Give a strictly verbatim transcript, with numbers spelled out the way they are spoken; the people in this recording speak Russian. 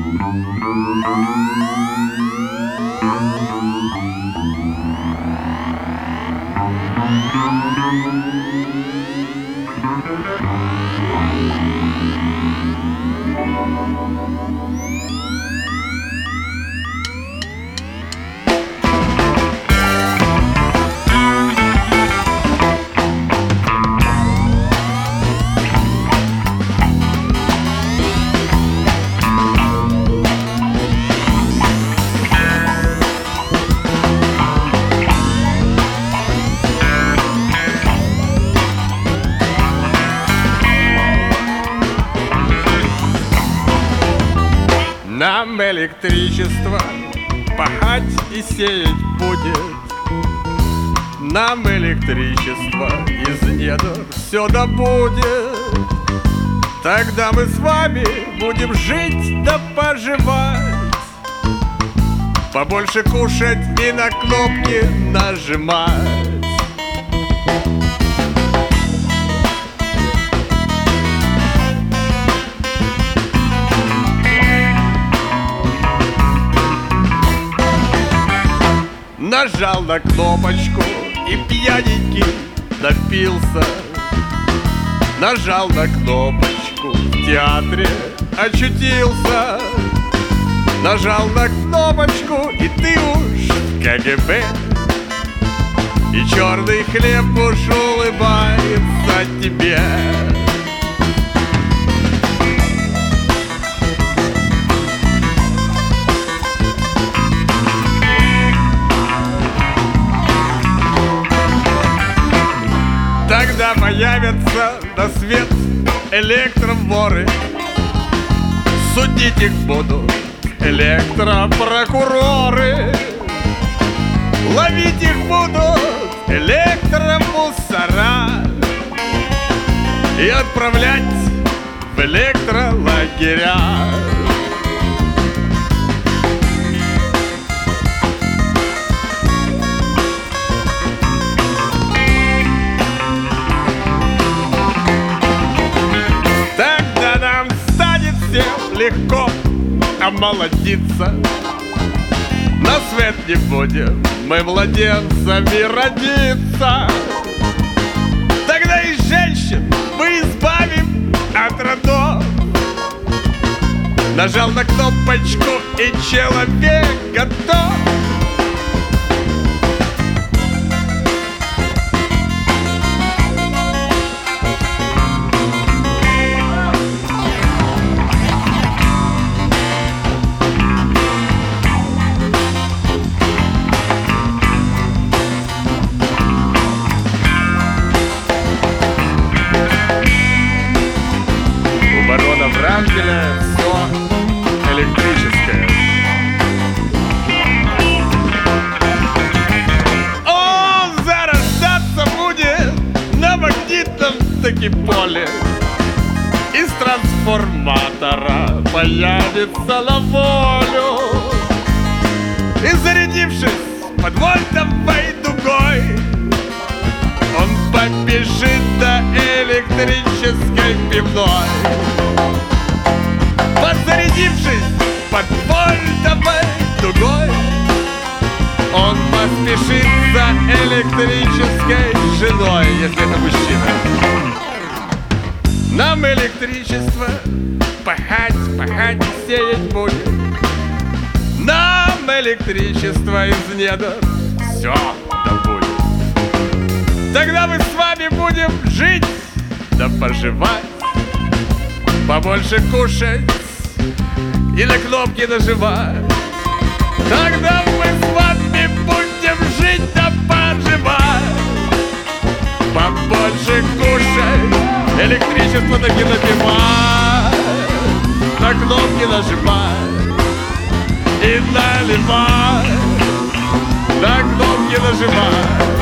Нам электричество пахать и сеять будет. Нам электричество из недр все добудет. Тогда мы с вами будем жить да поживать, побольше кушать и на кнопки нажимать. Нажал на кнопочку и пьяненький напился. Нажал на кнопочку, в театре очутился. Нажал на кнопочку, и ты уж в КГБ. И черный хлеб уж улыбается тебе. Тогда появятся на свет электроворы. Судить их будут электропрокуроры. Ловить их будут электромусора и отправлять в электролагеря. Легко омолодиться. На свет не будем мы младенцами родиться. Тогда и женщин мы избавим от родов. Нажал на кнопочку, и человек готов. Врангеля все электрическое. Он зарождаться будет на магнитном таки поле. Из трансформатора появится на волю. И зарядившись под вольтовой дугой, он побежит до электрической пивной. Подзарядившись под вольтовой дугой, он поспешит за электрической женой, если это мужчина. Нам электричество пахать, пахать и сеять будет. Нам электричество из недр все добудет. Тогда мы с вами будем жить да поживать, побольше кушать и на кнопки нажимать. Тогда мы с вами будем жить да поживать, побольше кушать, электричество таки напивать, на кнопки нажимать и наливать, на кнопки нажимать.